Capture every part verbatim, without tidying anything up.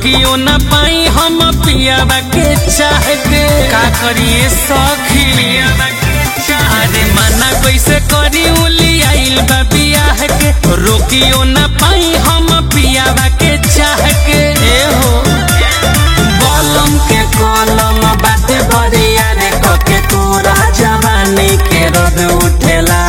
रोकियो न पाई हम पियावा के चाह के का करिए सखी अरे मना कैसे करी उली आइल बा बियाह के रोकियो न पाई हम पियावा के चाह के ए हो बलम के कलम बाते बरिया रे कके तोरा जवानी के रद उठेला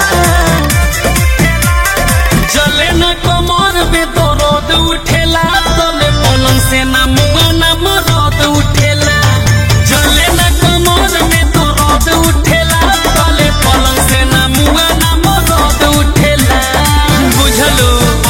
चले न कमर में तो रद उठेला तले पलंग से ना मुआ ना मरद उठेला चले न कमर में तो रद उठेला तले पलंग से ना मुआ ना मरद उठेला बुझलो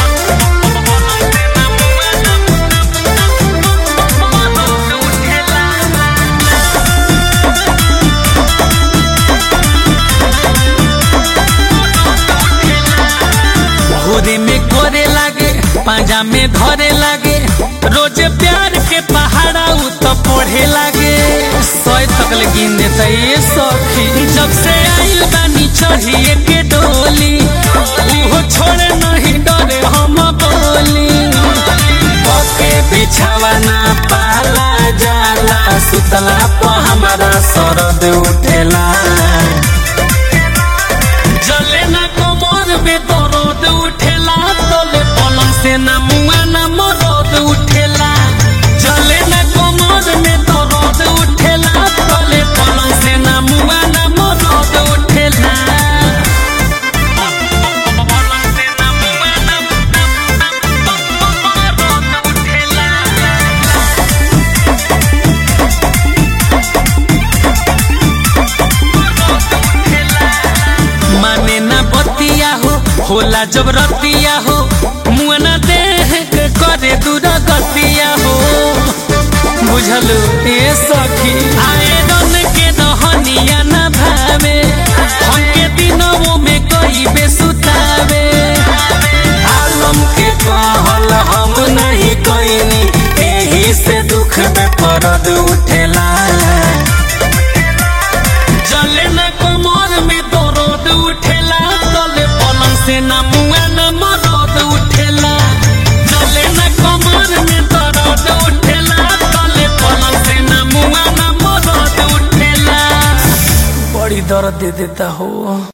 घोरे में करे लागे पांजा में धरे लागे रोज प्यार के पहाड़ा उ तो पढ़े लागे सौ तक गिन देता ये सखी जब से आइल बानी चढ़िए के डोली उहो छोड़े नहीं डरे हम बोली पके बिछावा ना पाला जाला सुतला पर हमारा सरद उठेला जले ना कमर में दर्द उठेला तले पलंग से ना मुआ ना मरद उठेला जले ना कमर में दर्द उठेला तले पलंग से ना मुआ ना मरद उठेला माने ना बतिया हो होला जब रतिया हो मुआना देह के करे दूर गतिया हो बुझलू ए सखी आए रन के दहनिया ना भावे हमके दिनों में कई बेसुतावे आलम के कहल हम नहीं कईनी एही से दुख में परद उठेला चले न कमर में दर्द उठेला तले पलंग से ना मुआ ना मरद उठेला चले न कमर में दर्द उठेला तले पलंग से ना मुआ ना मरद उठेला बड़ी दर्द दे देता हो।